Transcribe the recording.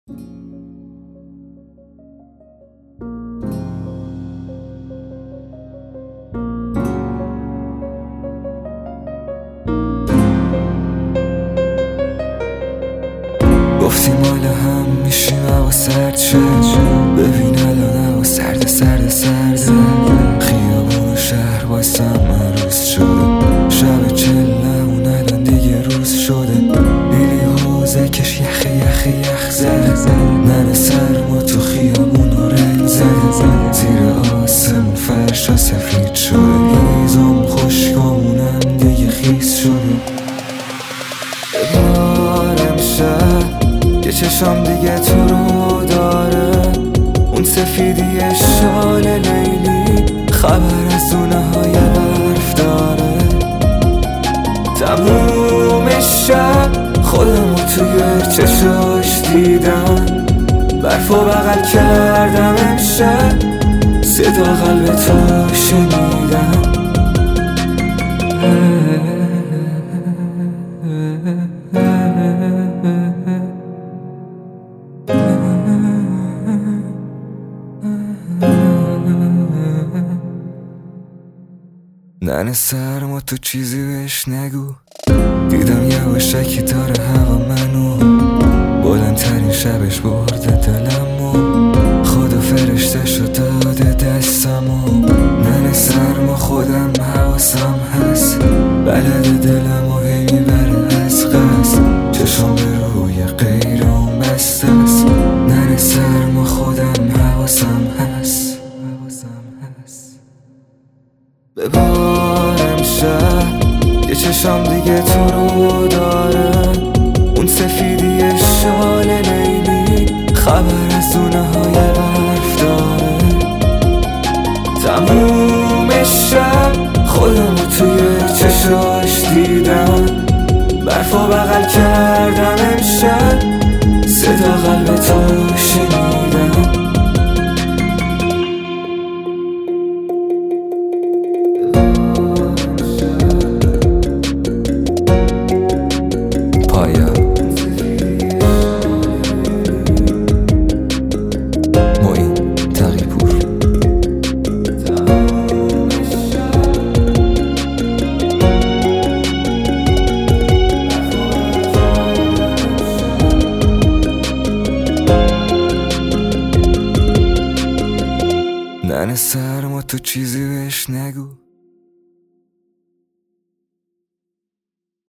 گفتیم حالا هم میشیم هوا سرد شد. ببین الان هوا سرد خیابون و شهر واسم عروس شده. شب چلمون الان دیگه روز شده. لیلی حوزه کش یخ زده. ننه سرما تو خیابون و رنگ زده. زیر آسمون فرشا سفید شده. هیزم خشکامونم دیگه خیس شده. ببار امشب یه چشم دیگه تو رو داره. اون سفیدی شال لیلی خبر از دونه های برف داره. تموم شب خودمو توی چشاش دیدم. برف و بغل کردم امشب صدا قلب تو شنیدم. ننه سرما تو چیزی بهش نگو. دیدم یواشکی داره هوا منو. بلندترین شبش برده دلمو. خدا فرشتشو داده دستمو. ننه سرما خودم حواسم هست. بلد دلمو هی میبره از قصد. چشم به روی غیرم بسته است. ننه سرما خودم حواسم هست. ببار امشب یه چشم دیگه تو رو داره. اون سفیدی شال لیلی خبر از دونه های برف داره. تموم شب خودمو توی چشاش دیدم. برف و بغل کردم امشب صدا قلب تو شنیدم. ننه سرما تو چیزی بهش نگو.